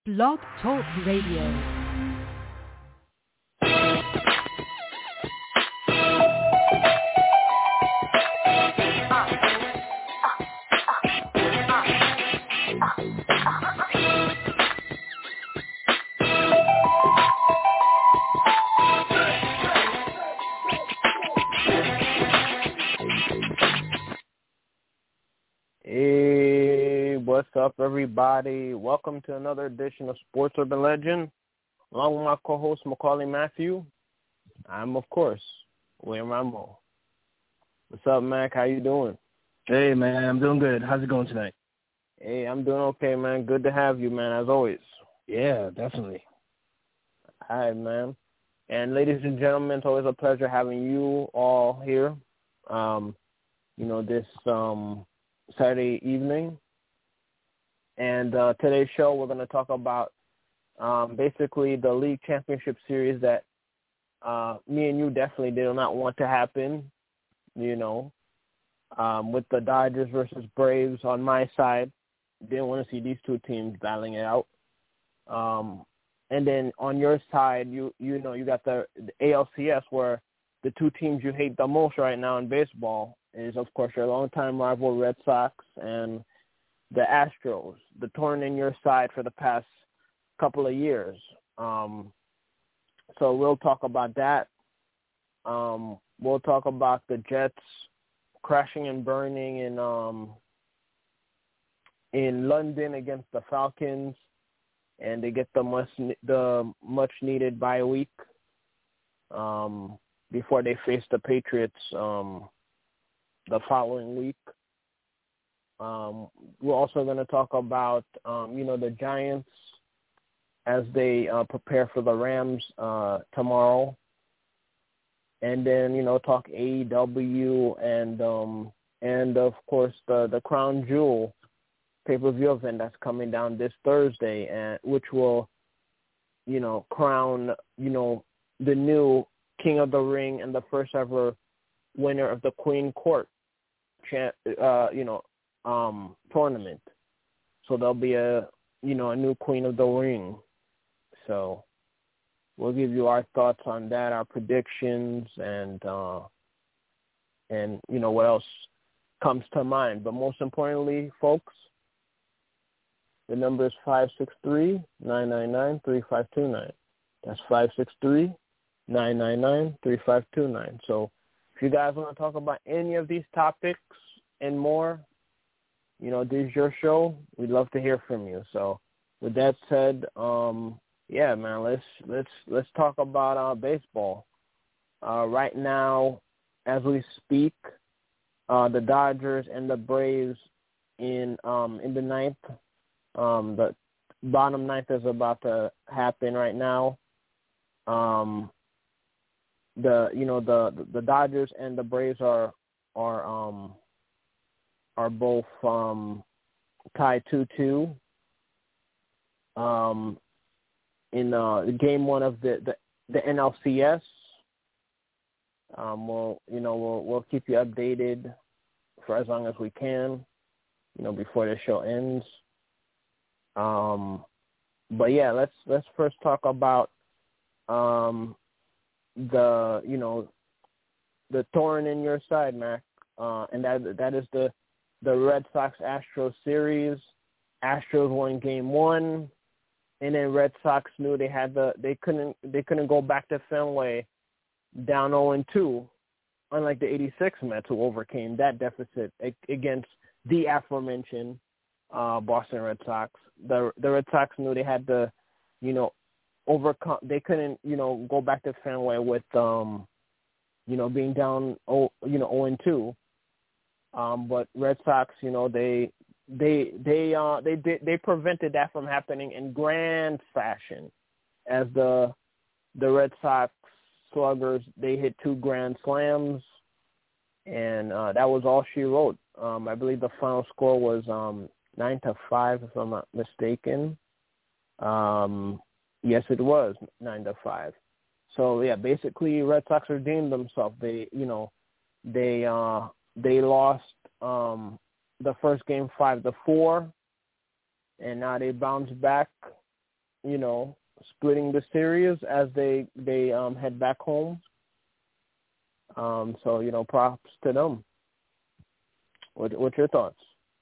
Blog Talk Radio. Hey, what's up, everybody? Welcome to another edition of Sports Urban Legend. Along with my co-host, Macaulay Matthew, I'm, of course, William Rambo. What's up, Mac? How you doing? Hey, man, I'm doing good. How's it going tonight? Hey, I'm doing okay, man. Good to have you, man, as always. Yeah, definitely. All right, man. And ladies and gentlemen, it's always a pleasure having you all here. This Saturday evening. And today's show, we're going to talk about basically the league championship series that me and you definitely did not want to happen, with the Dodgers versus Braves on my side. Didn't want to see these two teams battling it out. And then on your side, you got the ALCS, where the two teams you hate the most right now in baseball is, of course, your longtime rival Red Sox and the Astros, the thorn in your side for the past couple of years. So we'll talk about that. We'll talk about the Jets crashing and burning in London against the Falcons, and they get the much needed bye week before they face the Patriots the following week. We're also going to talk about, the Giants as they prepare for the Rams tomorrow. And then, talk AEW and of course, the Crown Jewel pay-per-view event that's coming down this Thursday, and which will, crown, the new King of the Ring and the first ever winner of the Queen Court tournament. So there'll be a new Queen of the Ring. So we'll give you our thoughts on that, our predictions, and what else comes to mind. But most importantly, folks, the number is 563-999-3529. That's 563-999-3529. So if you guys want to talk about any of these topics and more, this is your show. We'd love to hear from you. So with that said, man, let's talk about baseball. Right now, as we speak, the Dodgers and the Braves in the ninth. The bottom ninth is about to happen right now. The Dodgers and the Braves are both tied 2-2 in game one of the NLCS. We'll keep you updated for as long as we can, before the show ends. But yeah, let's first talk about the thorn in your side, Mac, and that is the Red Sox-Astros series. Astros won game one, and then Red Sox knew they couldn't go back to Fenway down 0-2, unlike the '86 Mets, who overcame that deficit against the aforementioned Boston Red Sox. The Red Sox knew they had to, overcome. They couldn't, go back to Fenway with, being down, 0-2. But Red Sox, they prevented that from happening in grand fashion, as the Red Sox sluggers, they hit 2 grand slams, and that was all she wrote. I believe the final score was 9-5, if I'm not mistaken. Yes, it was 9-5. So yeah, basically, Red Sox redeemed themselves. They lost the first game 5-4, and now they bounced back splitting the series as they head back home. So props to them. What's your thoughts?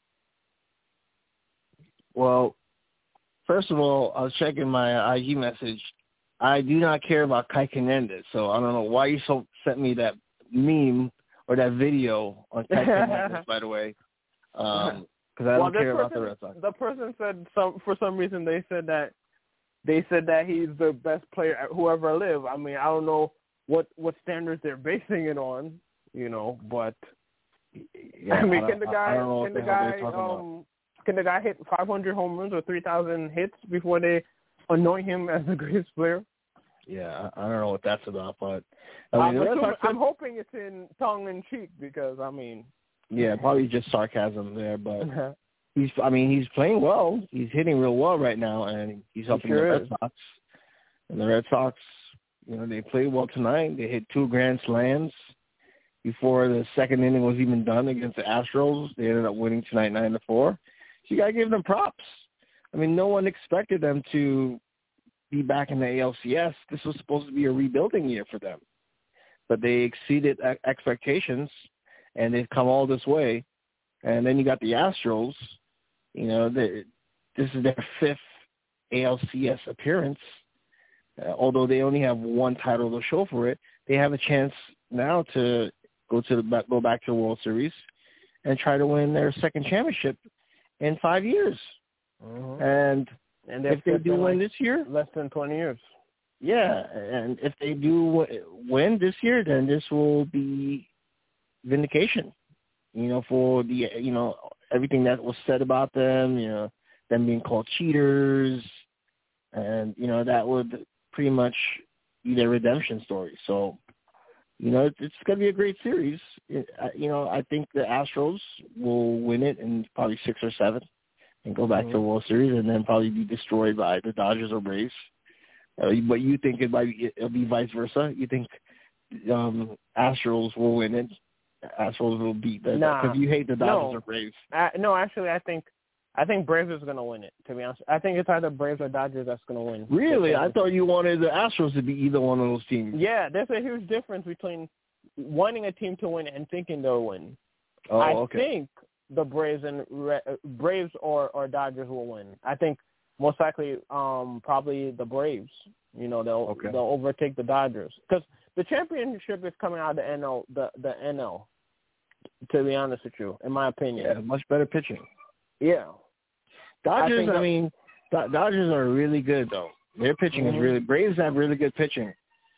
Well, first of all, I was checking my IG message. I do not care about Kike Hernandez, so I don't know why you sent me that meme or that video on Kike Hernandez, by the way, because I don't care about the Red Sox. The person said for some reason they said that he's the best player who ever lived. I mean, I don't know what standards they're basing it on, but yeah, I mean, can the guy hit 500 home runs or 3,000 hits before they anoint him as the greatest player? Yeah, I don't know what that's about, but I'm hoping it's in tongue in cheek because I mean, yeah, probably just sarcasm there, but he's playing well. He's hitting real well right now, and he's helping the Red Sox. And the Red Sox, they played well tonight. They hit 2 grand slams before the second inning was even done against the Astros. They ended up winning tonight 9-4. So you gotta give them props. I mean, no one expected them to be back in the ALCS. This was supposed to be a rebuilding year for them, but they exceeded expectations, and they've come all this way. And then you got the Astros. This is their 5th ALCS appearance. Although they only have 1 title to show for it, they have a chance now to go back to the World Series and try to win their second championship in 5 years. Mm-hmm. And if they do win this year, less than 20 years. Yeah, and if they do win this year, then this will be vindication, for the, everything that was said about them, them being called cheaters, and, that would pretty much be their redemption story. So, it's going to be a great series. I think the Astros will win it in probably 6 or 7 and go back to the World Series and then probably be destroyed by the Dodgers or Braves. But you think it'll be vice versa? You think Astros will win it? Astros will beat them? Because you hate the Dodgers or Braves. No, actually, I think Braves is going to win it, to be honest. I think it's either Braves or Dodgers that's going to win. Really? I thought you wanted the Astros to be either one of those teams. Yeah, there's a huge difference between wanting a team to win and thinking they'll win. Oh, I okay. think the Braves or Dodgers will win. I think most likely probably the Braves. They'll overtake the Dodgers because the championship is coming out of the NL. The NL, to be honest with you, in my opinion. Yeah, much better pitching. Yeah. Dodgers, Dodgers are really good, though. Their pitching is really – Braves have really good pitching.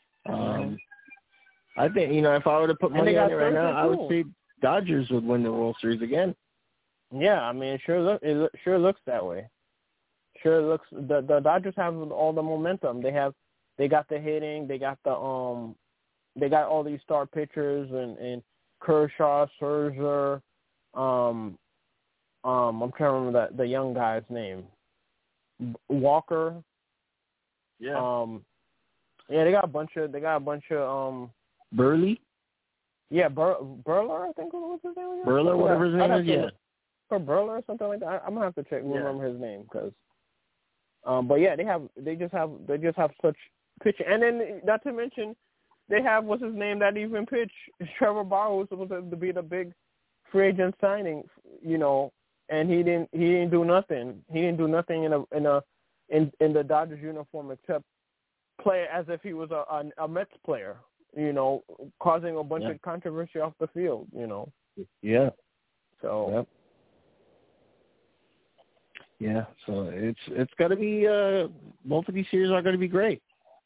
I think, if I were to put money on it right now, I would say Dodgers would win the World Series again. Yeah, I mean, it sure looks that way. Sure looks – the Dodgers have all the momentum. They got the hitting. They got they got all these star pitchers and Kershaw, Scherzer, I'm trying to remember the young guy's name. Walker. Yeah. They got a bunch of Burley? Yeah, Burler, I think was his name. Burler, whatever his name is, yeah. Or Burler or something like that. I'm gonna have to remember his name because but yeah, they just have such pitch, and then not to mention they have what's his name that even pitch Trevor Bauer, who's supposed to be the big free agent signing, and he didn't do nothing. He didn't do nothing in the Dodgers uniform except play as if he was a Mets player, causing a bunch of controversy off the field, Yeah. So. Yep. Yeah, so it's got to be both of these series are going to be great.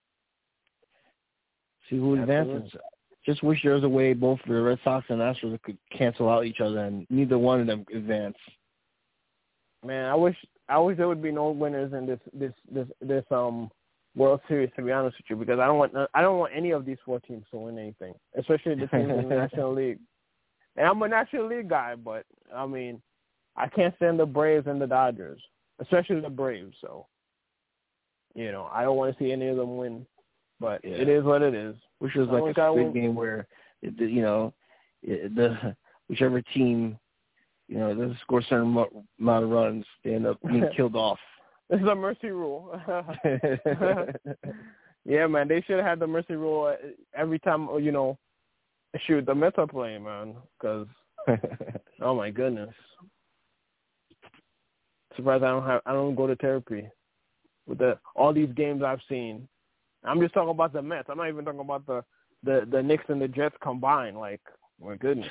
See who advances. Just wish there was a way both the Red Sox and Astros could cancel out each other and neither one of them advance. Man, I wish there would be no winners in this World Series, to be honest with you, because I don't want any of these 4 teams to win anything, especially the teams in the National League. And I'm a National League guy, but I mean, I can't stand the Braves and the Dodgers, especially the Braves. So, I don't want to see any of them win, but it is what it is. Which was like a big game where, the whichever team, doesn't score a certain amount of runs, they end up being killed off. It's a mercy rule. Yeah, man, they should have had the mercy rule every time, shoot, the Mets are playing, man, because, oh, my goodness. Surprised I don't go to therapy with all these games I've seen. I'm just talking about the Mets. I'm not even talking about the Knicks and the Jets combined. Like, my goodness.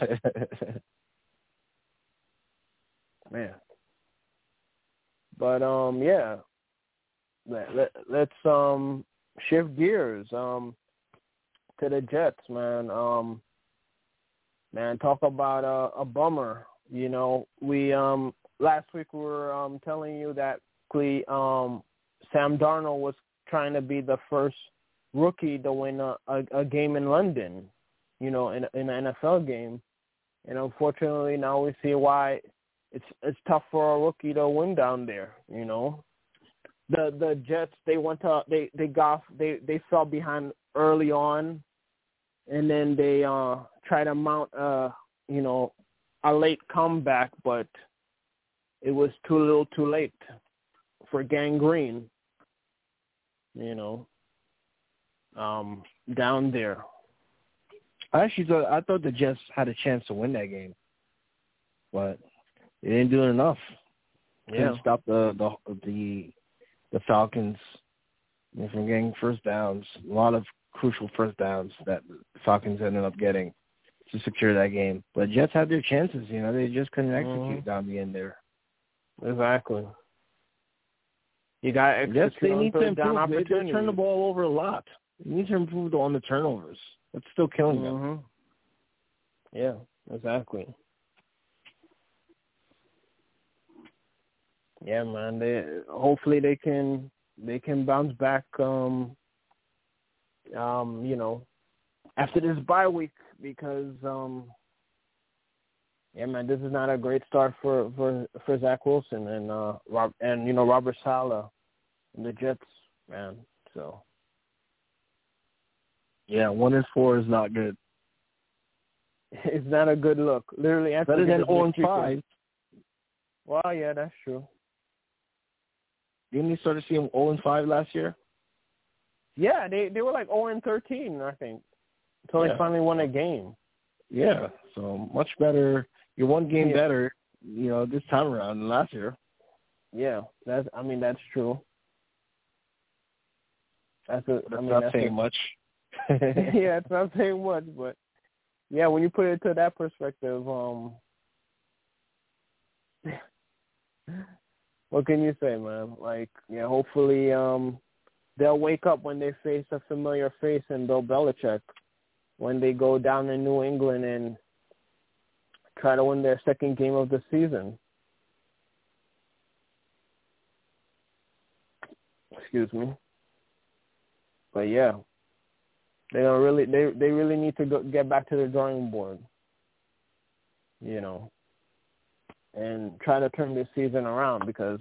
Man. But, yeah. Let's shift gears to the Jets, man. Man, talk about a bummer. We last week we were telling you that Sam Darnold was trying to be the first rookie to win a game in London, in an NFL game, and unfortunately now we see why it's tough for a rookie to win down there. The Jets, they fell behind early on, and then they tried to mount a late comeback, but it was too little too late for Gang Green, down there. I thought the Jets had a chance to win that game, but they didn't do it enough. Couldn't stop the Falcons from getting first downs. A lot of crucial first downs that the Falcons ended up getting to secure that game. But Jets had their chances. They just couldn't execute down the end there. Exactly. You got to execute they need to third down improve. opportunities. They turn the ball over a lot. You need to improve on the turnovers. That's still killing them. Yeah, exactly. Yeah, man. Hopefully they can bounce back. After this bye week, because yeah, man, this is not a great start for Zach Wilson and Robert Saleh and the Jets, man. So yeah, 1-4 is not good. It's not a good look. Literally, better than 0-5. Well, yeah, that's true. Didn't you start to see them 0-5 last year? Yeah, they were like 0-13, I think, until they finally won a game. Yeah, so much better. You're one game better, this time around than last year. Yeah, that's true. That's not saying much. Yeah, it's not saying much, but yeah, when you put it to that perspective, what can you say, man? Like, yeah, hopefully they'll wake up when they face a familiar face in Bill Belichick when they go down in New England and try to win their second game of the season. Excuse me. But yeah, they really need to get back to the drawing board, and try to turn this season around because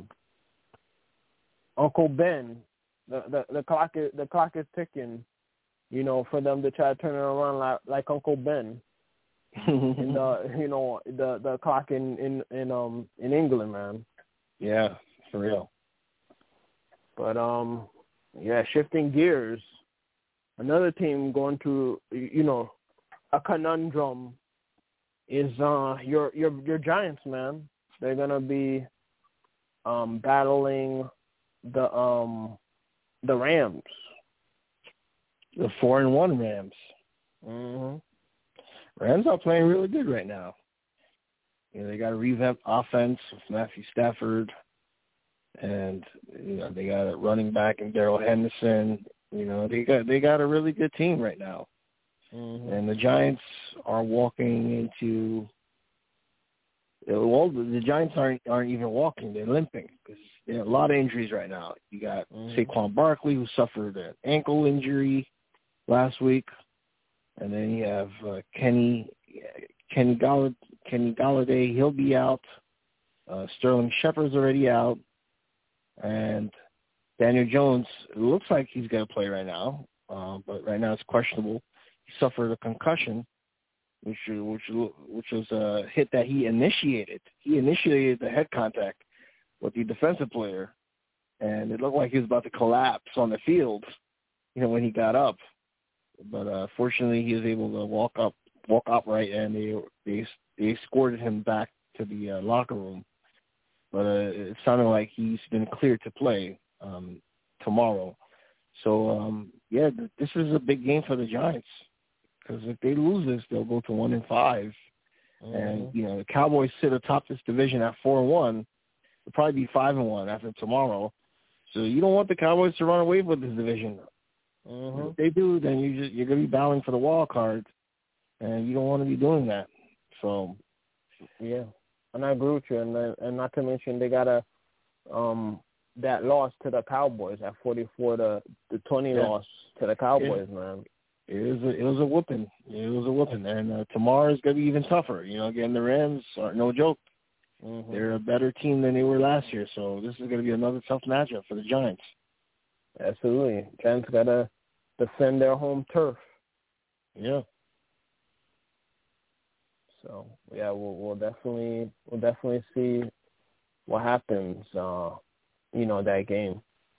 Uncle Ben, the clock is ticking, for them to try to turn it around like Uncle Ben. And the clock in England, man. Yeah, for real. But shifting gears, another team going through a conundrum is your Giants, man. They're gonna be battling the Rams, the 4-1 Rams. Mm-hmm. Rams are playing really good right now. They got a revamped offense with Matthew Stafford, and they got a running back in Darrell Henderson. They got a really good team right now. Mm-hmm. And the Giants are walking into the Giants aren't even walking; they're limping because there are a lot of injuries right now. You got Saquon Barkley, who suffered an ankle injury last week. And then you have Kenny Golladay. He'll be out. Sterling Shepard's already out. And Daniel Jones, it looks like he's going to play right now, but right now it's questionable. He suffered a concussion, which was a hit that he initiated. He initiated the head contact with the defensive player, and it looked like he was about to collapse on the field, when he got up. But fortunately, he was able to walk upright, and they escorted him back to the locker room. But it sounded like he's been cleared to play tomorrow. So this is a big game for the Giants, because if they lose this, they'll go to 1-5, and the Cowboys sit atop this division at 4-1. They'll probably be 5-1 after tomorrow. So you don't want the Cowboys to run away with this division. If they do, then you're going to be battling for the wild card, and you don't want to be doing that. So, yeah, and I agree with you. And not to mention they got that loss to the Cowboys at 44 to the 20 loss to the Cowboys, man. It was a whooping. It was a whooping, and tomorrow is going to be even tougher. Again, the Rams are no joke. They're a better team than they were last year, so this is going to be another tough matchup for the Giants. Absolutely, Giants got to defend their home turf. Yeah. So yeah, we'll definitely see what happens. That game.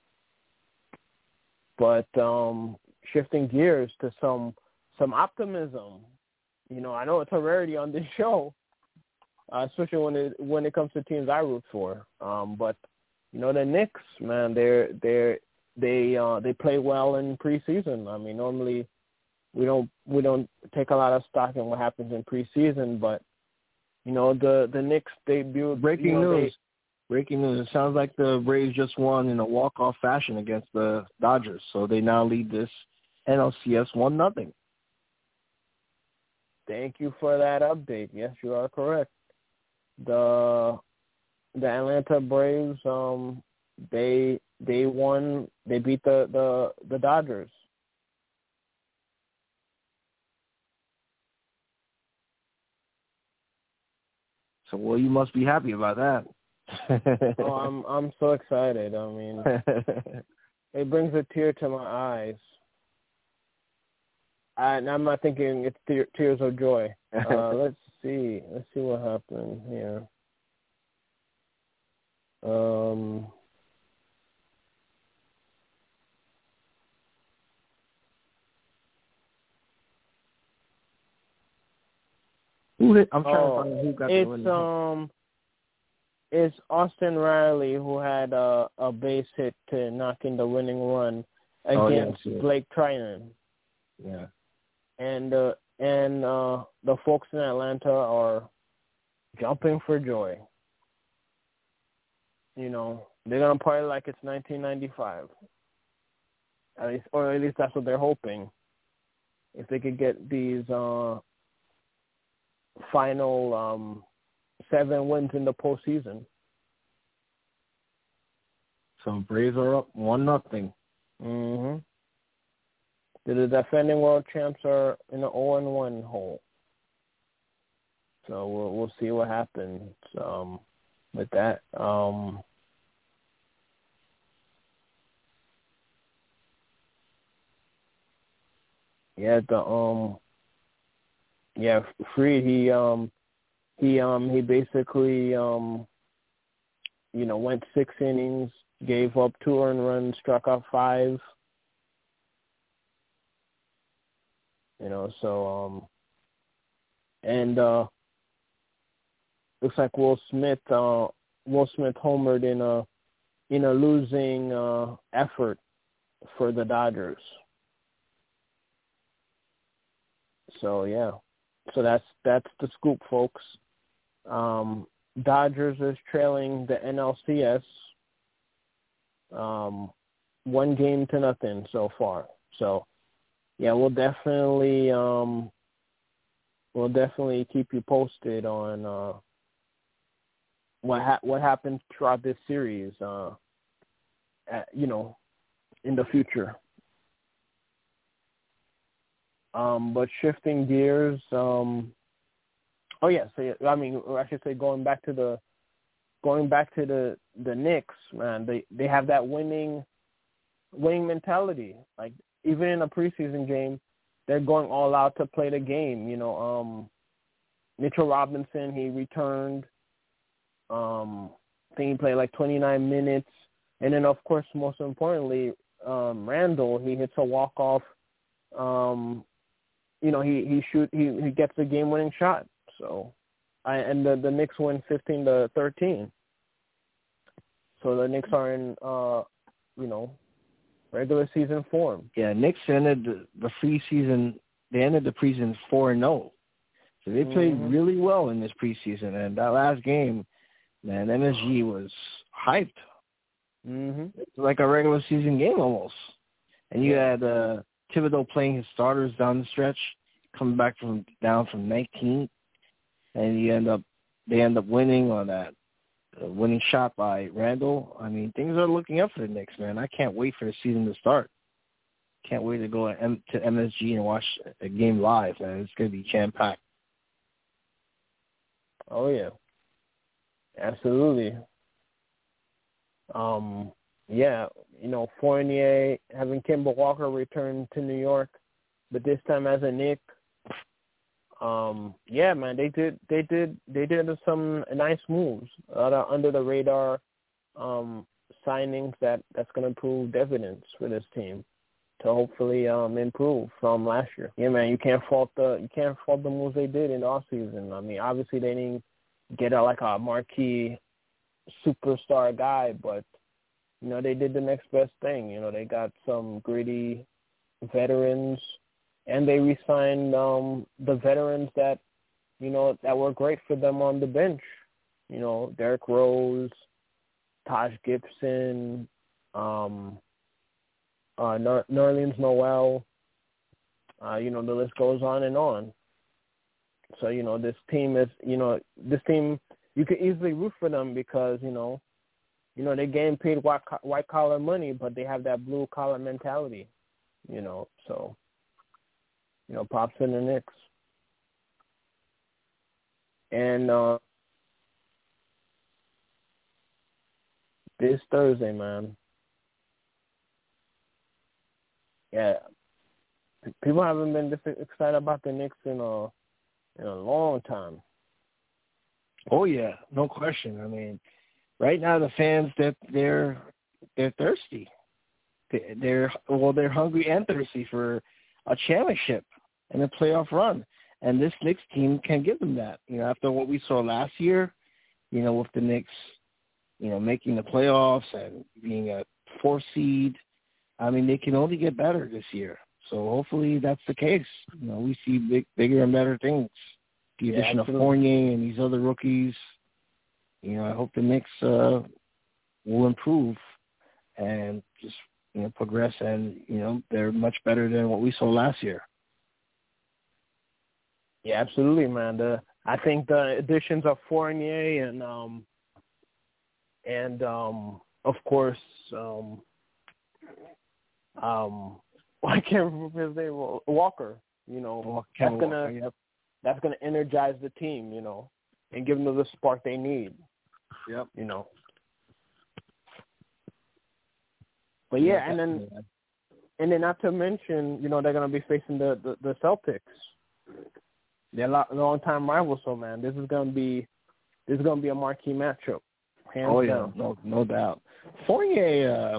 But shifting gears to some optimism. I know it's a rarity on this show, especially when it comes to teams I root for. But the Knicks, man, they play well in preseason. I mean, normally we don't take a lot of stock in what happens in preseason, but the Knicks debuted. Breaking news. It sounds like the Braves just won in a walk-off fashion against the Dodgers, so they now lead this NLCS 1-0. Thank you for that update. Yes, you are correct. The Atlanta Braves, they won. They beat the Dodgers. So, well, you must be happy about that. I'm so excited. I mean, it brings a tear to my eyes. And I'm not thinking it's tears of joy. Let's see what happened here. I'm trying to find who got the win. It's Austin Riley who had a base hit to knock in the winning run against Blake Trinan. Yeah. And the folks in Atlanta are jumping for joy. They're gonna party like it's 1995. At least that's what they're hoping. If they could get these final 7 wins in the postseason. So Braves are up 1-0. The defending world champs are in an 0-1 hole. So we'll see what happens with that. Fried, he basically went 6 innings, gave up 2 earned runs, struck out 5. Looks like Will Smith homered in a losing effort for the Dodgers. So yeah. So that's the scoop, folks. Dodgers is trailing the NLCS 1-0 so far. So yeah, we'll definitely keep you posted on what happens throughout this series. In the future. But shifting gears, going back to the Knicks, man, they have that winning mentality. Like even in a preseason game, they're going all out to play the game. Mitchell Robinson, he returned. I think he played like 29 minutes. And then, of course, most importantly, Randall, he hits a walk-off. He gets the game-winning shot. So, and the Knicks win 15-13. So the Knicks are in, regular season form. Yeah, Knicks ended the preseason. They ended the preseason 4-0. So they played really well in this preseason. And that last game, man, MSG was hyped. It's like a regular season game almost. And you had Thibodeau playing his starters down the stretch, coming back down from 19th, and they end up winning on that winning shot by Randall. I mean, things are looking up for the Knicks, man. I can't wait for the season to start. Can't wait to go to MSG and watch a game live, man. It's going to be jam-packed. Oh, yeah. Absolutely. Fournier having Kemba Walker return to New York, but this time as a Knick. Man, they did some nice moves, under the radar signings that's going to prove dividends for this team to hopefully improve from last year. Yeah, man, you can't fault the moves they did in the offseason. I mean, obviously they didn't get a marquee superstar guy, but they did the next best thing. They got some gritty veterans, and they re-signed the veterans that were great for them on the bench. Derrick Rose, Taj Gibson, Nerlens Noel. The list goes on and on. So this team you could easily root for them because they getting paid white collar money, but they have that blue collar mentality. So props to the Knicks. And this Thursday, man. Yeah, people haven't been this excited about the Knicks in a long time. Oh yeah, no question. I mean, right now the fans they're thirsty. They're hungry and thirsty for a championship and a playoff run, and this Knicks team can give them that. After what we saw last year, with the Knicks, making the playoffs and being a 4th seed. I mean, they can only get better this year. So hopefully that's the case. We see bigger and better things. The addition of Fournier and these other rookies. I hope the Knicks will improve and just progress, and they're much better than what we saw last year. Yeah, absolutely, man. I think the additions of Fournier and of course I can't remember his name. Walker. That's gonna energize the team. And give them the spark they need. Yep. But yeah, and then not to mention, they're gonna be facing the Celtics. They're long time rivals, so man, this is gonna be a marquee matchup. Hands down. No doubt. Fournier,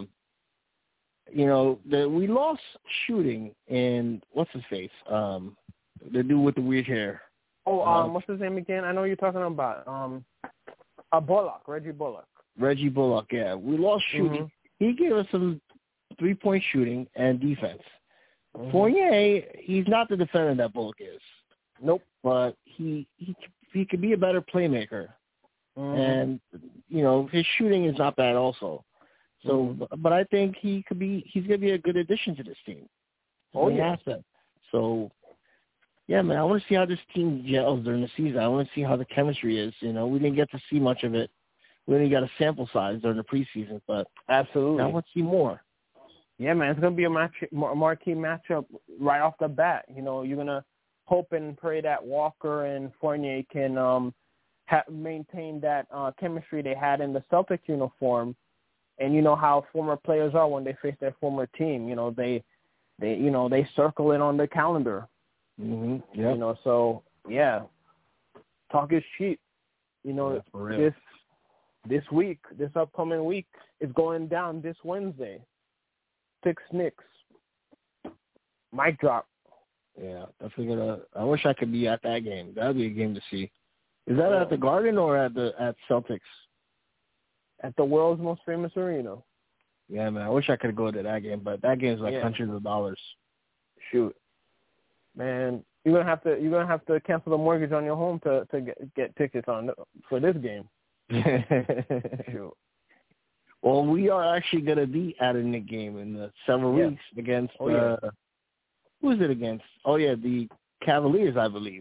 we lost shooting in what's his face? The dude with the weird hair. What's his name again? I know you're talking about Reggie Bullock. Reggie Bullock, yeah. We lost shooting. He gave us some 3-point shooting and defense. Fournier, he's not the defender that Bullock is. Nope. But he could be a better playmaker. And, his shooting is not bad also. So, but I think he's going to be a good addition to this team. Asset. So, yeah, man, I want to see how this team gels during the season. I want to see how the chemistry is. We didn't get to see much of it. We only got a sample size during the preseason, but absolutely, I want to see more. Yeah, man, it's going to be a marquee matchup right off the bat. You're going to hope and pray that Walker and Fournier can maintain that chemistry they had in the Celtic uniform. And you know how former players are when they face their former team. They circle it on the calendar. Yeah. So yeah, talk is cheap. this upcoming week, is going down this Wednesday. 6 Knicks. Mic drop. Yeah, definitely I wish I could be at that game. That'd be a game to see. Is that at the Garden or at Celtics? At the world's most famous arena. Yeah, man. I wish I could go to that game, but that game's like hundreds of dollars. Shoot, man, you're gonna have to cancel the mortgage on your home to get tickets for this game. Shoot. Well, we are actually gonna be at a Knicks game in several weeks against. Who is it against? Oh yeah, the Cavaliers, I believe.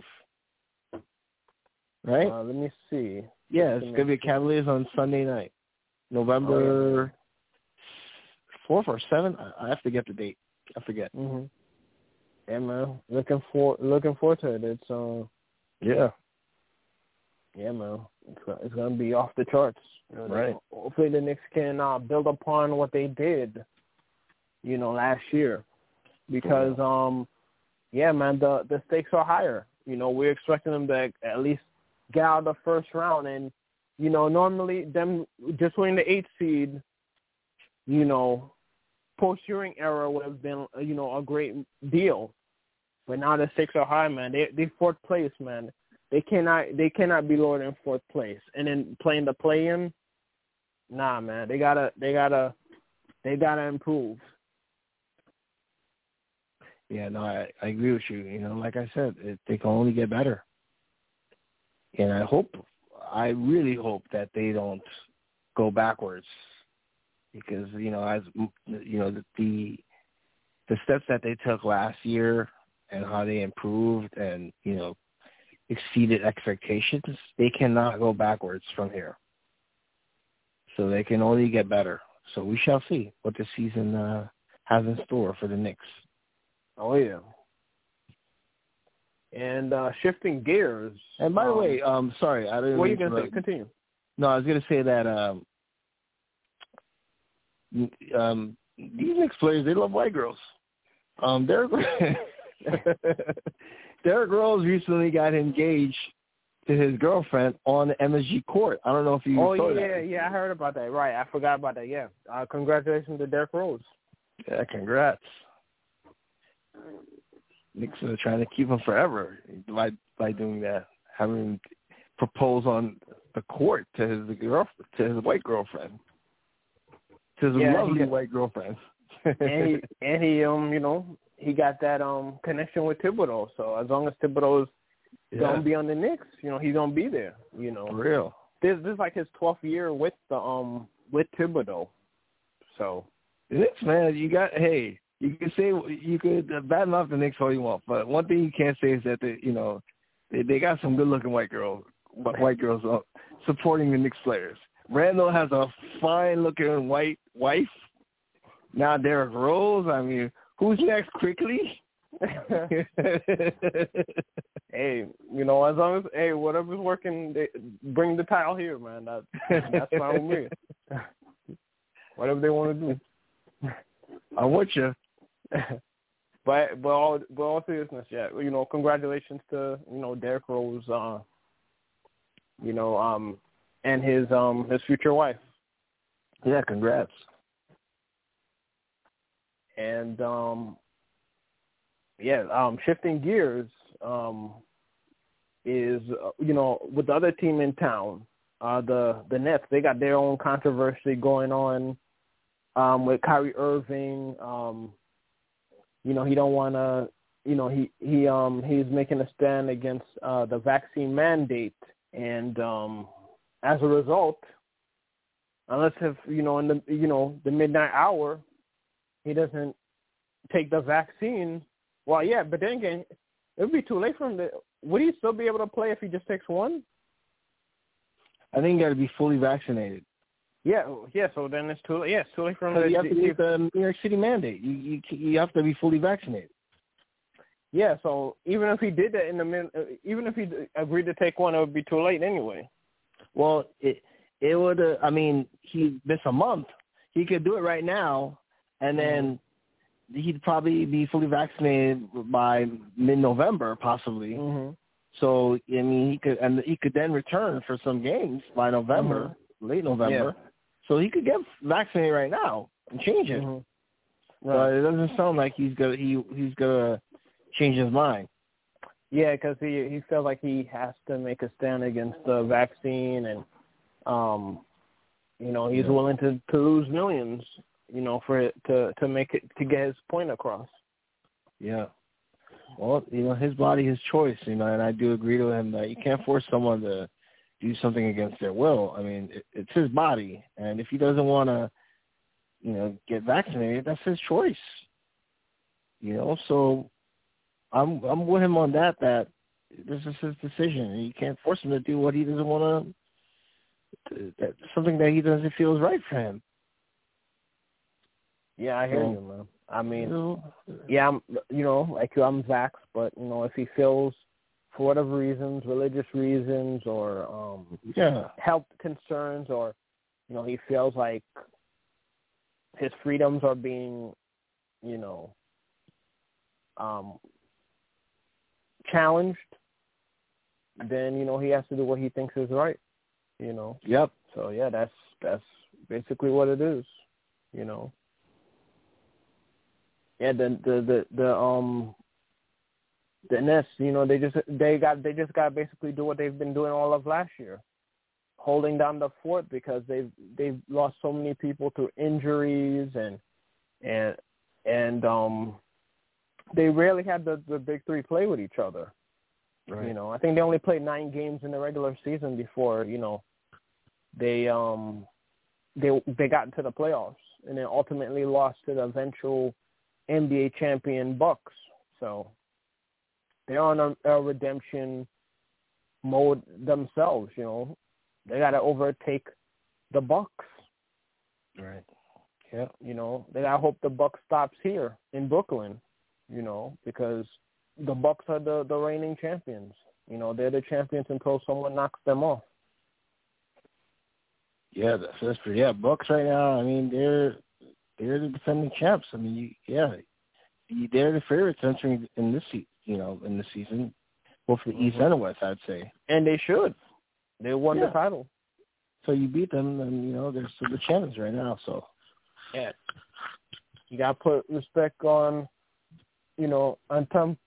Right? Let me see. Yeah, it's gonna be Cavaliers on Sunday night, November 4th or 7th. I have to get the date. I forget. Mhm. Yeah, man. Looking forward to it. It's Yeah, man. It's gonna be off the charts. Right. Hopefully the Knicks can build upon what they did, last year, because man, the stakes are higher. We're expecting them to at least get out of the first round, and normally them just winning the 8th seed, post-Ewing era would have been a great deal, but now the stakes are high, man. They 4th place, man. They cannot be lower than 4th place, and then playing the play-in. Nah, man. They gotta improve. Yeah, no, I agree with you. Like I said, they can only get better, and I really hope that they don't go backwards, because as the steps that they took last year and how they improved and exceeded expectations, they cannot go backwards from here. So they can only get better. So we shall see what the season has in store for the Knicks. Oh, yeah. And shifting gears. And by the way, sorry, I didn't. What are you going to say? Continue. No, I was going to say that these Knicks players, they love white girls. Derrick Rose recently got engaged to his girlfriend on the MSG court. I don't know if you saw that. Yeah, I heard about that. Right, I forgot about that. Yeah, congratulations to Derrick Rose. Yeah, congrats. Knicks are trying to keep him forever by doing that, having him propose on the court to his white girlfriend, to his lovely white girlfriend. and he got that connection with Thibodeau. So as long as Thibodeau is gonna be on the Knicks, he's gonna be there. For real. This is like his 12th year with with Thibodeau. So the Knicks, man, you could bad mouth the Knicks all you want, but one thing you can't say is that they got some good looking white girls supporting the Knicks players. Randall has a fine looking white wife. Now Derrick Rose. I mean, who's next? Quickly. Hey, as long as whatever's working, bring the title here, man. That's fine with me. Whatever they want to do. I'm with you. But all seriousness, yeah. Congratulations to Derrick Rose, and his future wife. Yeah, congrats. And shifting gears is with the other team in town, the Nets. They got their own controversy going on with Kyrie Irving. He don't want to. He's making a stand against the vaccine mandate, and as a result, unless in the midnight hour, he doesn't take the vaccine. Well, yeah, but then again, it would be too late for him. Would he still be able to play if he just takes one? I think you got to be fully vaccinated. Yeah. So then it's too late. Yeah, it's too late for him. You have to meet the New York City mandate. You have to be fully vaccinated. Yeah. So even if he did that even if he agreed to take one, it would be too late anyway. Well, it would. He'd miss a month. He could do it right now, and then he'd probably be fully vaccinated by mid-November, possibly. Mm-hmm. So he could then return for some games by November. late November. Yeah. So he could get vaccinated right now and change it. Mm-hmm. Right. But it doesn't sound like he's gonna change his mind. Yeah, because he feels like he has to make a stand against the vaccine, and he's willing to lose millions, for it to make it to get his point across. Yeah. Well, his body, his choice, and I do agree with him that you can't force someone to do something against their will. I mean, it's his body, and if he doesn't want to, get vaccinated, that's his choice. So I'm with him on that this is his decision, and you can't force him to do what he doesn't want to. That's something that he doesn't feel is right for him. Yeah, I hear you, man. I mean, yeah, I'm vaxxed, but if he feels, for whatever reasons, religious reasons or health concerns, or he feels like his freedoms are being, challenged, then he has to do what he thinks is right. Yep. So yeah, that's basically what it is. Yeah, the Nets, they just got to basically do what they've been doing all of last year, holding down the fort, because they've lost so many people through injuries and they rarely had the big three play with each other. Right. I think they only played 9 games in the regular season before they got into the playoffs, and then ultimately lost to the eventual NBA champion Bucks. So they're on a redemption mode themselves. They got to overtake the Bucks. Right. Yeah. They got to hope the Bucks stops here in Brooklyn. Because the Bucks are the reigning champions. They're the champions until someone knocks them off. Yeah, that's true. Yeah, Bucks right now. I mean, they're the defending champs. I mean, they're the favorites entering in this season, both for the East and the West, I'd say. And they should. They won the title. So you beat them, and they're still the champions right now. So yeah, you got to put respect on, Giannis,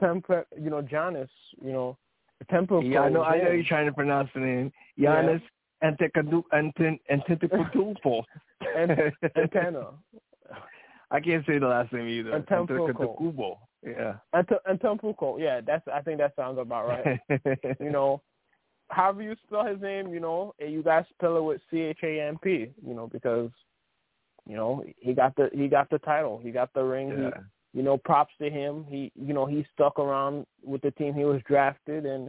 Temple. Yeah, I know you're trying to pronounce the name. Giannis Antetokounmpo. Antenna. I can't say the last name either. Antetokounmpo. Yeah. Antetokounmpo. Yeah, I think that sounds about right. However you spell his name, and you guys spell it with CHAMP, because he got the title, he got the ring. Yeah. Props to him. He stuck around with the team he was drafted, and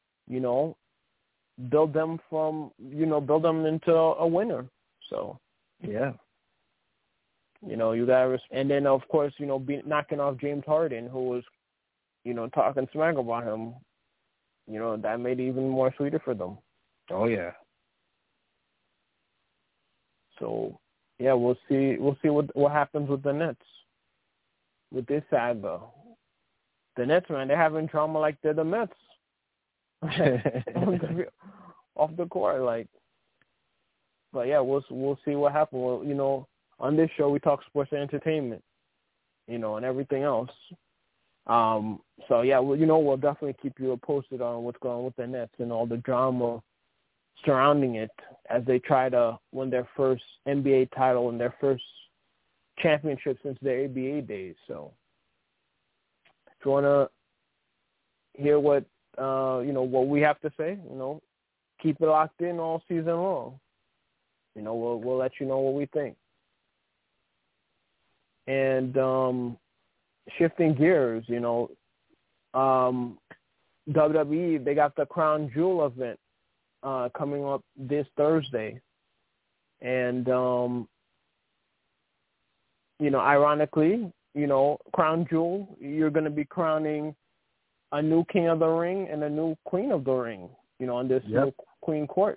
build them into a winner. So yeah, you got, and then of course be knocking off James Harden, who was talking smack about him. That made it even more sweeter for them. Oh yeah. So yeah, we'll see what happens with the Nets. With this side, though, the Nets, man, they're having drama like they're the Mets. Off the court, but yeah, we'll see what happens. Well, on this show we talk sports and entertainment, and everything else. So yeah, we'll definitely keep you posted on what's going on with the Nets and all the drama surrounding it as they try to win their first NBA title and their first championship since their ABA days. So if you want to hear what what we have to say, keep it locked in all season long. We'll let you know what we think. And shifting gears, WWE, they got the Crown Jewel event coming up this Thursday. And ironically, Crown Jewel, you're going to be crowning a new King of the Ring and a new Queen of the Ring, on this new Queen Court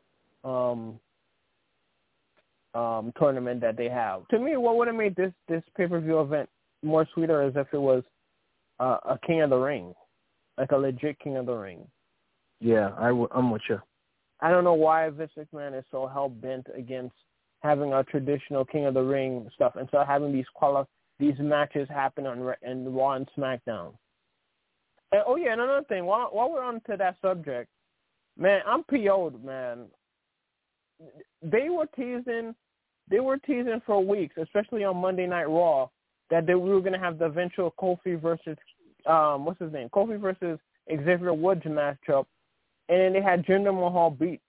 tournament that they have. To me, what would have made this pay-per-view event more sweeter is if it was a King of the Ring, like a legit King of the Ring. Yeah, I'm with you. I don't know why Vince McMahon is so hell bent against having a traditional King of the Ring stuff and so having these matches happen on Raw and SmackDown. And, oh yeah, and another thing, while we're on to that subject, man, I'm PO'd, man. They were teasing for weeks, especially on Monday Night Raw, that we were going to have the eventual Kofi versus Kofi versus Xavier Woods matchup, and then they had Jinder Mahal beat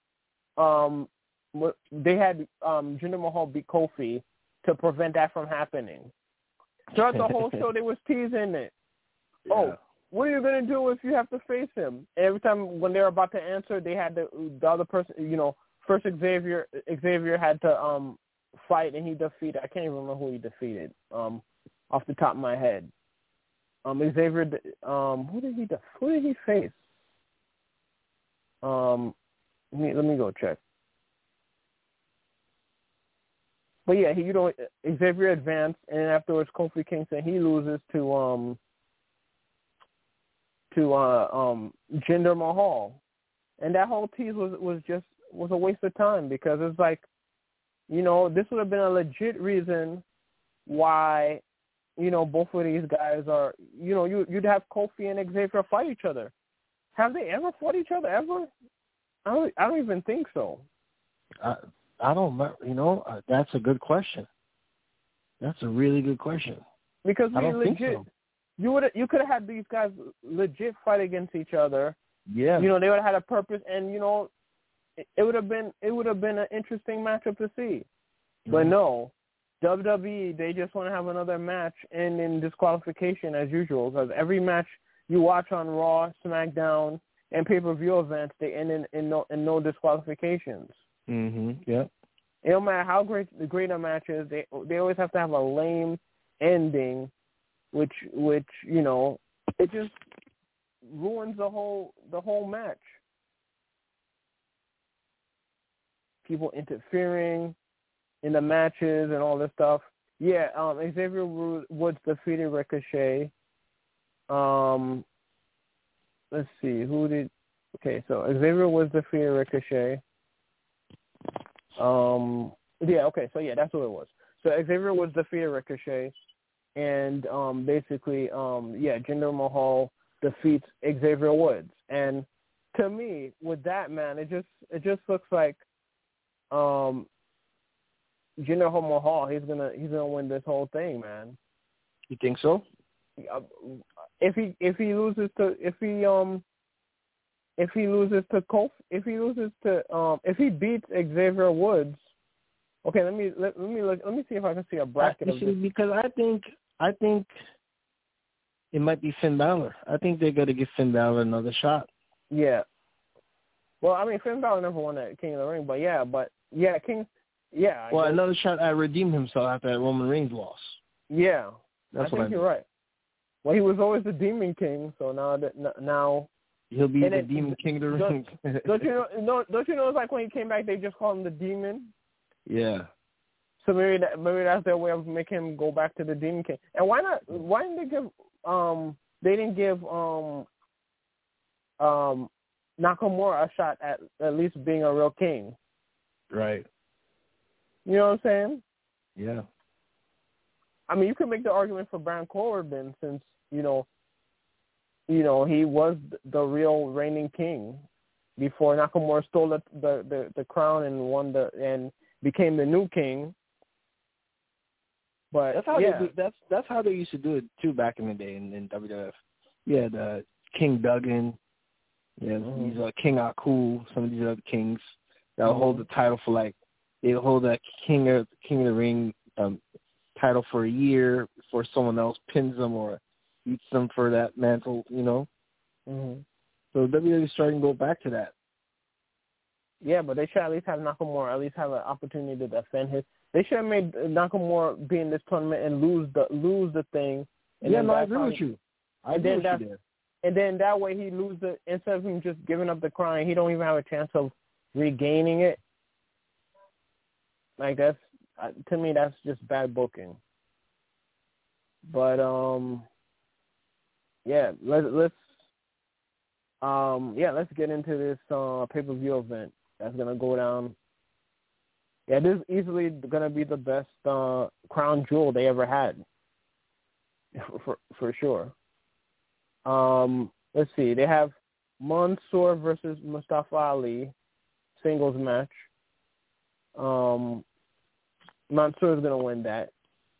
Kofi to prevent that from happening. Throughout the whole show, they was teasing it. Yeah. Oh, what are you going to do if you have to face him? And every time when they were about to answer, they had the other person, first Xavier had to fight, and he defeated, I can't even remember who he defeated off the top of my head. Xavier, who did he face? Let me go check. But yeah, Xavier advanced, and afterwards Kofi Kingston, he loses to Jinder Mahal, and that whole tease was a waste of time because it's like, this would have been a legit reason why, both of these guys are, you'd have Kofi and Xavier fight each other. Have they ever fought each other ever? I don't even think so. I don't, that's a good question. That's a really good question. Because I don't think so. You could have had these guys legit fight against each other. Yeah. They would have had a purpose, and it would have been an interesting matchup to see. Mm-hmm. But no, WWE, they just want to have another match and in disqualification as usual. Because every match you watch on Raw, SmackDown, and pay-per-view events, they end in no disqualifications. Mm-hmm. Yeah. It don't matter how great a match is, they always have to have a lame ending, which it just ruins the whole match. People interfering in the matches and all this stuff. Yeah, Xavier Woods defeated Ricochet. Let's see, okay, so Xavier Woods defeated Ricochet. That's what it was. So Xavier Woods defeated Ricochet, and basically, Jinder Mahal defeats Xavier Woods. And to me, with that, man, it just looks like Jinder Mahal, he's gonna win this whole thing, man. You think so? If he loses to Kofi, if he beats Xavier Woods, okay, let me look. Let me see if I can see a bracket of this. Because I think it might be Finn Balor. I think they're gonna give Finn Balor another shot. Yeah. Well, I mean, Finn Balor never won that King of the Ring, another shot at redeem himself after that Roman Reigns loss. Yeah, I think you're right. Well, he was always the Demon King, so now he'll be the Demon King of the Ring. Don't you know? It's like when he came back, they just called him the Demon. Yeah. So maybe that's their way of making him go back to the Demon King. And why not? Why didn't they give? They didn't give Nakamura a shot at least being a real king. Right. You know what I'm saying? Yeah. I mean, you could make the argument for Baron Corbin since he was the real reigning king before Nakamura stole the crown and became the new king. But that's how they do, that's how they used to do it too back in the day in WWF. Yeah, the King Duggan, these King Aku, some of these other kings that'll hold the title for they'll hold that King of the Ring title for a year before someone else pins them or beats them for that mantle, Mm-hmm. So WWE is starting to go back to that. Yeah, but they should at least have Nakamura at least have an opportunity to defend his. They should have made Nakamura be in this tournament and lose the thing. And I agree with you. I agree with you there. And then that way he loses it instead of him just giving up the crown. He don't even have a chance of regaining it. Like to me, that's just bad booking. But let's get into this pay-per-view event. That's gonna go down. Yeah, this is easily gonna be the best crown jewel they ever had, for sure. Let's see. They have Mansoor versus Mustafa Ali, singles match. Mansoor is gonna win that.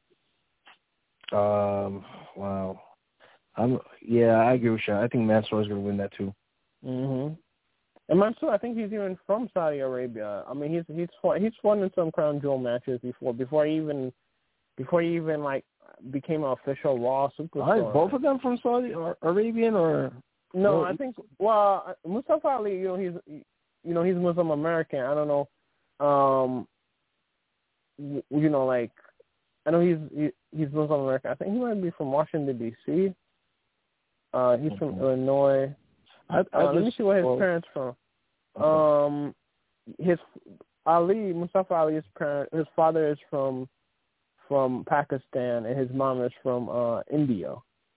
Wow. I agree with you. I think Mansoor is gonna win that too. Mhm. And Mansoor, I think he's even from Saudi Arabia. I mean, he's won in some crown jewel matches before he even like became an official Raw superstar. Are both of them from Saudi or Arabian or? No, I think Mustafa Ali, he's Muslim American. I don't know. Like I know he's Muslim American. I think he might be from Washington D.C. He's from Illinois. Let me see where his parents from. Mustafa Ali's parent, his father is from Pakistan and his mom is from India.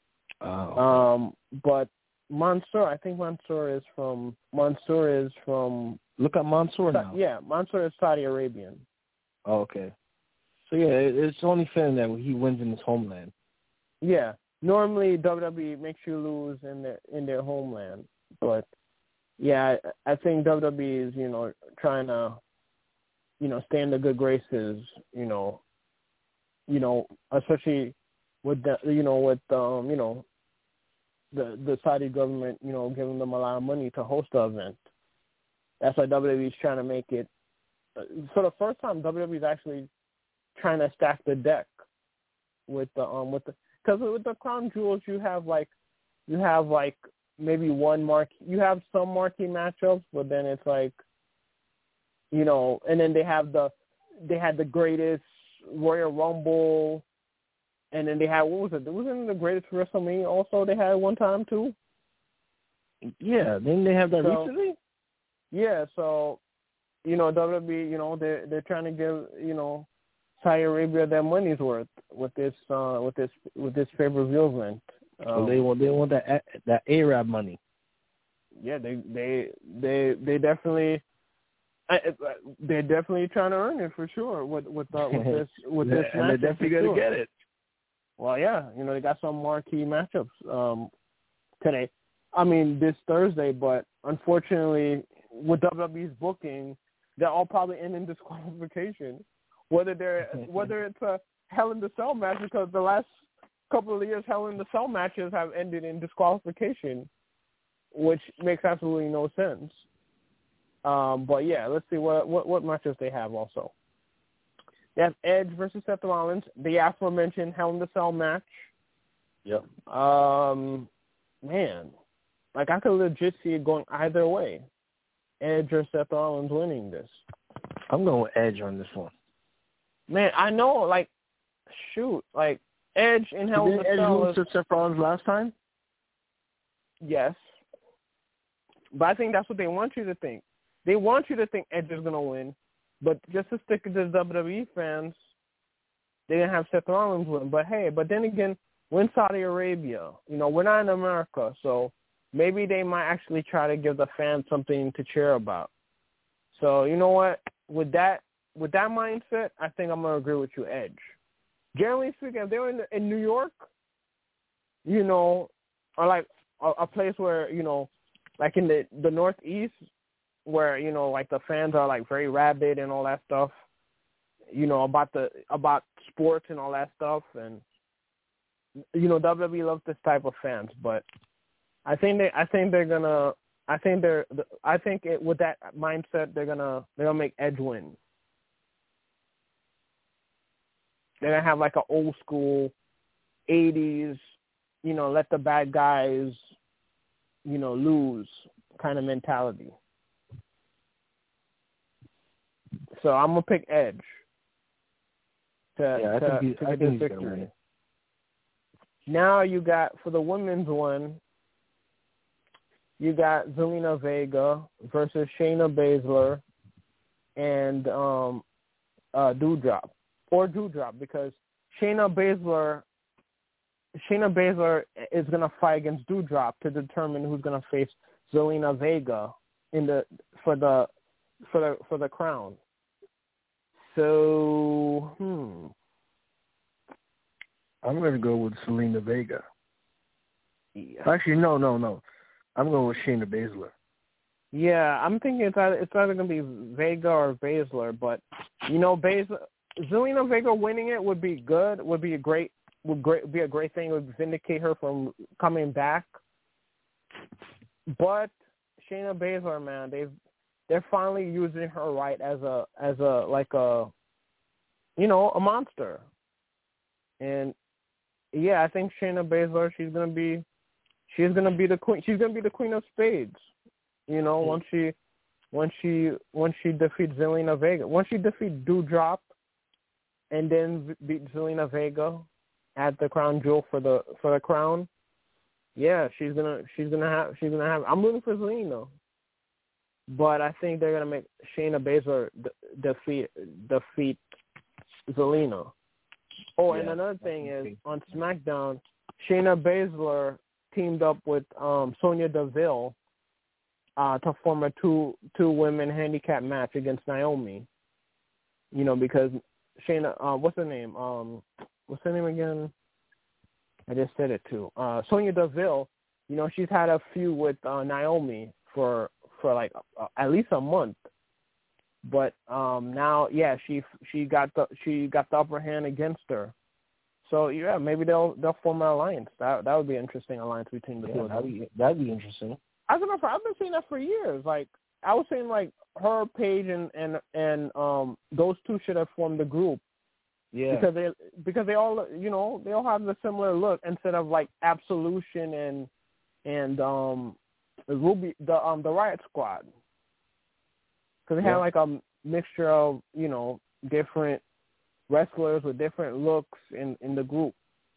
But Mansoor, I think Mansoor is from. Look at Mansoor now. Yeah, Mansoor is Saudi Arabian. Oh, okay. So yeah, it's only fair that he wins in his homeland. Yeah, normally WWE makes you lose in their homeland, but yeah, I think WWE is trying to stay in the good graces, especially with the the Saudi government, giving them a lot of money to host the event. That's why WWE is trying to make it. For the first time, WWE is actually trying to stack the deck because with the crown jewels you have maybe one you have some marquee matchups, but then it's like and then they had the greatest Royal Rumble, and then they had wasn't the greatest WrestleMania also they had one time too? Yeah, didn't they have that recently? Yeah, so WWE, they're trying to give Saudi Arabia their money's worth with this pay-per-view event. So they want that Arab money. Yeah, they definitely. They're definitely trying to earn it for sure with this match. And they're definitely going to get it. Well, yeah, they got some marquee matchups today. I mean, this Thursday, but unfortunately, with WWE's booking, they're all probably in disqualification. Whether it's a Hell in the Cell match, because the last couple of years Hell in the Cell matches have ended in disqualification, which makes absolutely no sense. But yeah, let's see what matches they have also. They have Edge versus Seth Rollins, the aforementioned Hell in the Cell match. Yep. Man, like I could legit see it going either way. Edge or Seth Rollins winning this. I'm going with Edge on this one. Man, I know, like, shoot, like Edge in Hell in the Cell. Edge lose to Seth Rollins last time? Yes. But I think that's what they want you to think. They want you to think Edge is going to win. But just to stick to the WWE fans, they didn't have Seth Rollins win. But then again, we're in Saudi Arabia. We're not in America. So maybe they might actually try to give the fans something to cheer about. So you know what? With that mindset, I think I'm going to agree with you, Edge. Generally speaking, if they were in New York, or like a place where, like in the Northeast, where, like the fans are like very rabid and all that stuff, about sports and all that stuff. And, WWE loves this type of fans, but with that mindset, they're gonna make Edge win. They're gonna have like an old school 80s, let the bad guys, lose kind of mentality. So I'm gonna pick Edge to get this victory. Now you got, for the women's one, you got Zelina Vega versus Shayna Baszler and Doudrop, because Shayna Baszler is going to fight against Doudrop to determine who's going to face Zelina Vega for the for the crown. So, I'm going to go with Zelina Vega. Yeah. Actually, no. I'm going with Shayna Baszler. Yeah, I'm thinking it's either going to be Vega or Baszler, but Zelina Vega winning it would be good. Would be a great thing. It would vindicate her from coming back. But Shayna Baszler, man, they're finally using her right as a monster. And yeah, I think Shayna Baszler, she's gonna be the queen. She's gonna be the queen of spades. Once she defeats Zelina Vega, once she defeats Doudrop, and then beat Zelina Vega at the crown jewel for the crown. Yeah, she's gonna have. I'm rooting for Zelina, but I think they're gonna make Shayna Baszler defeat Zelina. Oh, and another thing is on SmackDown, Shayna Baszler teamed up with Sonya Deville to form a two women handicap match against Naomi. Because Shayna, what's her name? What's her name again? I just said it too. Sonya Deville, she's had a feud with Naomi for like at least a month, but now, yeah, she got the upper hand against her. So yeah, maybe they'll form an alliance. That would be an interesting alliance between the two of them. That'd be interesting. I've been saying that for years. Like I was saying, like her, Paige, and those two should have formed a group. Yeah. Because they all they all have the similar look instead of like Absolution and Ruby the Riot Squad. Because they had like a mixture of different wrestlers with different looks in the group.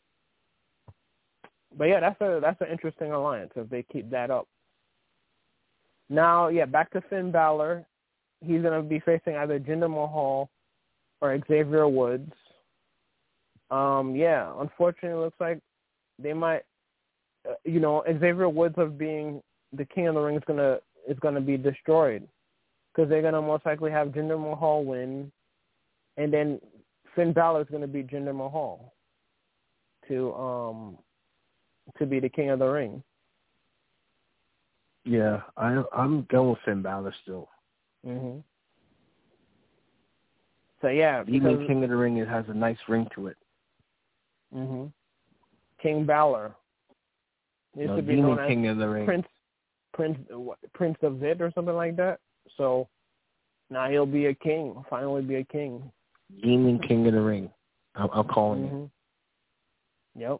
But yeah, that's an interesting alliance if they keep that up. Now, yeah, back to Finn Balor. He's gonna be facing either Jinder Mahal or Xavier Woods. Unfortunately, it looks like they might, Xavier Woods of being the King of the Ring is gonna be destroyed because they're gonna most likely have Jinder Mahal win, and then Finn Balor is gonna beat Jinder Mahal to be the King of the Ring. Yeah, I'm going with Finn Balor still. Mhm. So yeah, even King of the Ring, it has a nice ring to it. Mhm. King Balor. Used to be Demon known as King of the Ring. Prince of Zid or something like that. So now he'll be a king. Finally, be a king. Demon King of the Ring. I'm calling it. Yep.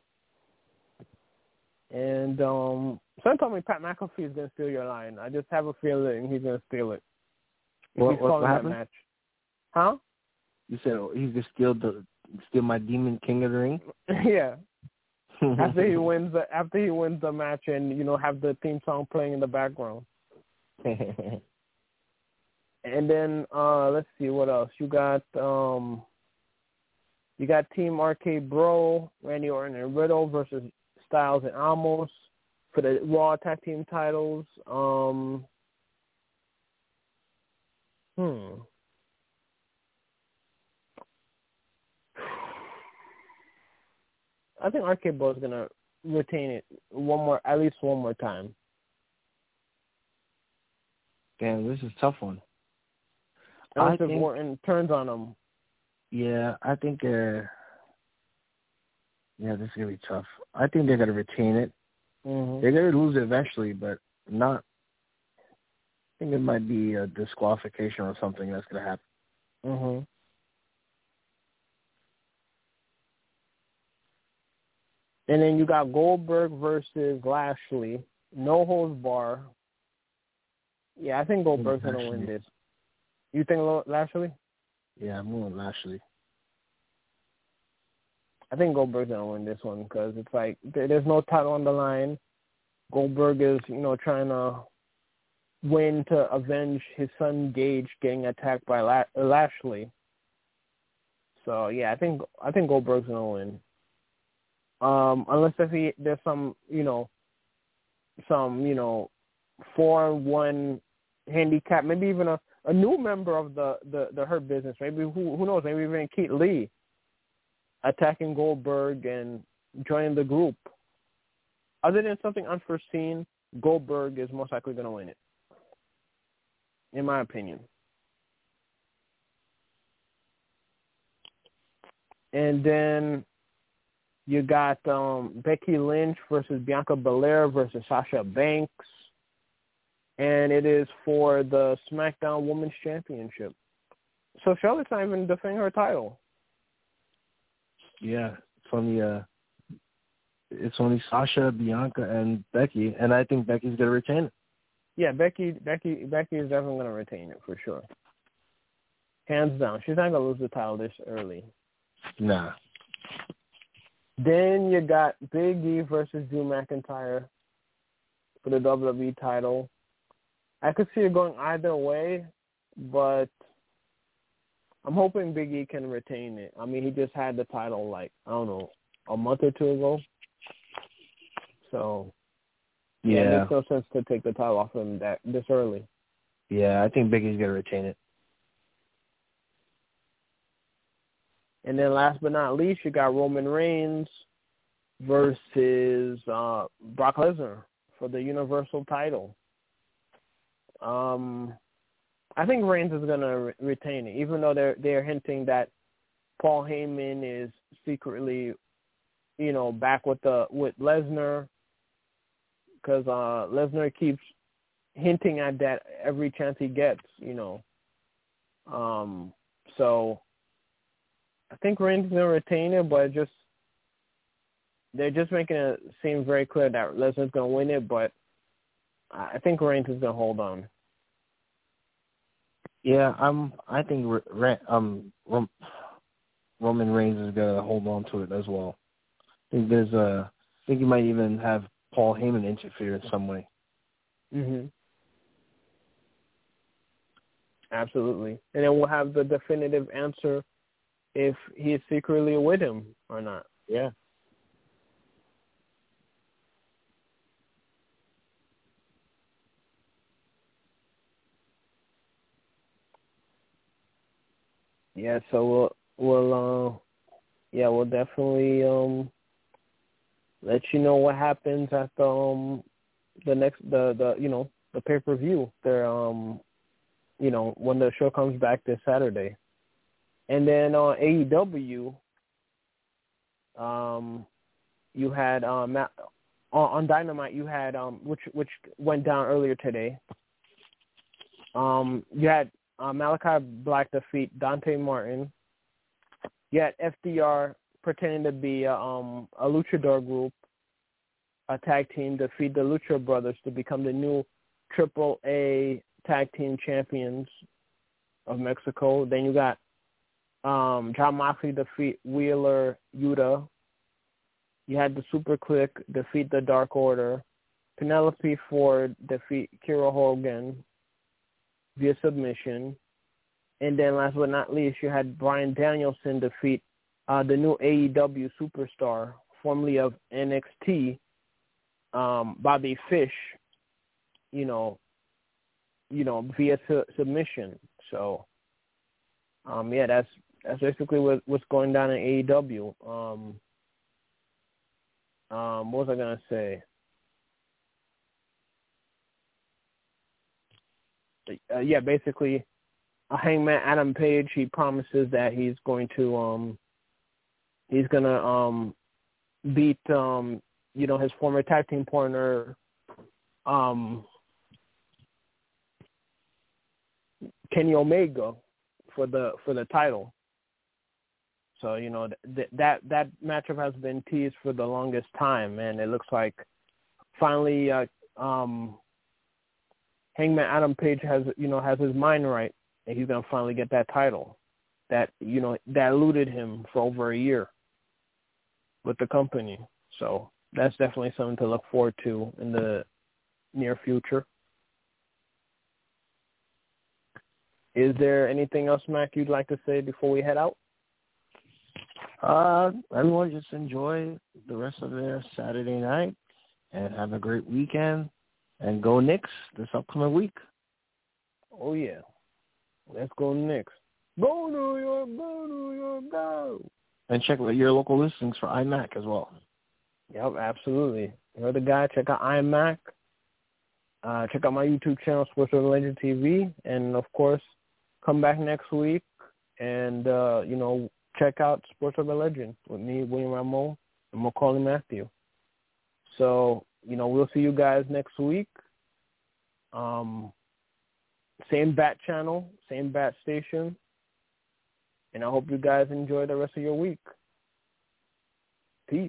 And someone told me Pat McAfee is going to steal your line. I just have a feeling he's going to steal it. What happened? That match. Huh? You said he's going to steal my Demon King of the Ring? Yeah. After he wins the match and have the theme song playing in the background. And then let's see what else. You got Team RK Bro, Randy Orton and Riddle versus Styles and Amos for the Raw Tag Team titles. I think RK Bro is gonna retain it at least one more time. Damn, this is a tough one. I think Orton turns on him. Yeah, I think this is gonna be tough. I think they're gonna retain it. Mm-hmm. They're gonna lose it eventually, but not. I think it might be a disqualification or something that's gonna happen. Mm-hmm. And then you got Goldberg versus Lashley. No holds bar. Yeah, I think Goldberg's going to win this. You think Lashley? Yeah, I'm going Lashley. I think Goldberg's going to win this one because it's like there's no title on the line. Goldberg is, trying to win to avenge his son Gage getting attacked by Lashley. So, yeah, I think Goldberg's going to win. Unless there's some 4-1 handicap, maybe even a a new member of the Hurt Business. Maybe who knows? Maybe even Keith Lee attacking Goldberg and joining the group. Other than something unforeseen, Goldberg is most likely going to win it, in my opinion. And then you got Becky Lynch versus Bianca Belair versus Sasha Banks. And it is for the SmackDown Women's Championship. So Charlotte's not even defending her title. Yeah, it's only Sasha, Bianca, and Becky, and I think Becky's gonna retain it. Yeah, Becky is definitely gonna retain it for sure. Hands down, she's not gonna lose the title this early. Nah. Then you got Big E versus Drew McIntyre for the WWE title. I could see it going either way, but I'm hoping Big E can retain it. I mean, he just had the title, like, I don't know, a month or two ago. So, yeah, it makes no sense to take the title off him this early. Yeah, I think Big E's going to retain it. And then last but not least, you got Roman Reigns versus Brock Lesnar for the Universal title. I think Reigns is going to retain it, even though they're hinting that Paul Heyman is secretly, back with Lesnar, because Lesnar keeps hinting at that every chance he gets, So I think Reigns is going to retain it, but they're just making it seem very clear that Lesnar's going to win it, but I think Reigns is going to hold on. Yeah, I think Roman Reigns is going to hold on to it as well. I think you might even have Paul Heyman interfere in some way. Mhm. Absolutely, and then we'll have the definitive answer if he is secretly with him or not. Yeah. Yeah, so we'll definitely let you know what happens at the pay-per-view there when the show comes back this Saturday. And then on AEW you had on Dynamite you had which went down earlier today. You had Malachi Black defeat Dante Martin. You had FDR pretending to be a luchador group, a tag team, defeat the Lucha Brothers to become the new AAA tag team champions of Mexico. Then you got Jon Moxley defeat Wheeler Yuta. You had the Super Click defeat the Dark Order. Penelope Ford defeat Kira Hogan via submission. And then last but not least, you had Bryan Danielson defeat the new AEW superstar, formerly of NXT, Bobby Fish, via submission. So, that's basically what's going down in AEW. What was I going to say? Basically, Hangman Adam Page, he promises that he's going to beat his former tag team partner Kenny Omega for the title. So that matchup has been teased for the longest time, and it looks like finally Hangman Adam Page has his mind right, and he's gonna finally get that title that eluded him for over a year with the company. So that's definitely something to look forward to in the near future. Is there anything else, Mac, you'd like to say before we head out? Everyone just enjoy the rest of their Saturday night and have a great weekend. And go Knicks this upcoming week. Oh, yeah. Let's go Knicks. Go New York, go New York, go. And check your local listings for iMac as well. Yep, absolutely. You're the guy. Check out iMac. Check out my YouTube channel, Sports Urban Legend TV. And, of course, come back next week and, check out Sports Urban Legend with me, William Ramon, and Macaulay Matthew. So, we'll see you guys next week. Same bat channel, same bat station. And I hope you guys enjoy the rest of your week. Peace.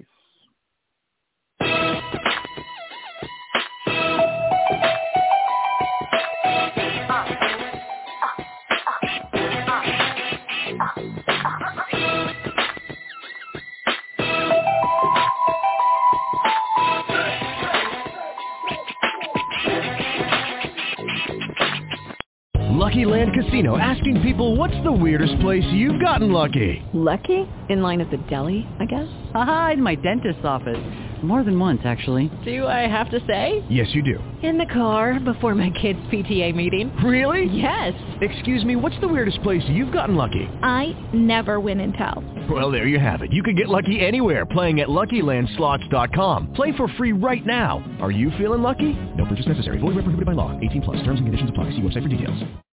Lucky Land Casino, asking people, what's the weirdest place you've gotten lucky? Lucky? In line at the deli, I guess? Aha, in my dentist's office. More than once, actually. Do I have to say? Yes, you do. In the car before my kids' PTA meeting. Really? Yes. Excuse me, what's the weirdest place you've gotten lucky? I never win and tell. Well, there you have it. You can get lucky anywhere, playing at LuckyLandSlots.com. Play for free right now. Are you feeling lucky? No purchase necessary. Void where prohibited by law. 18+. Terms and conditions apply. See website for details.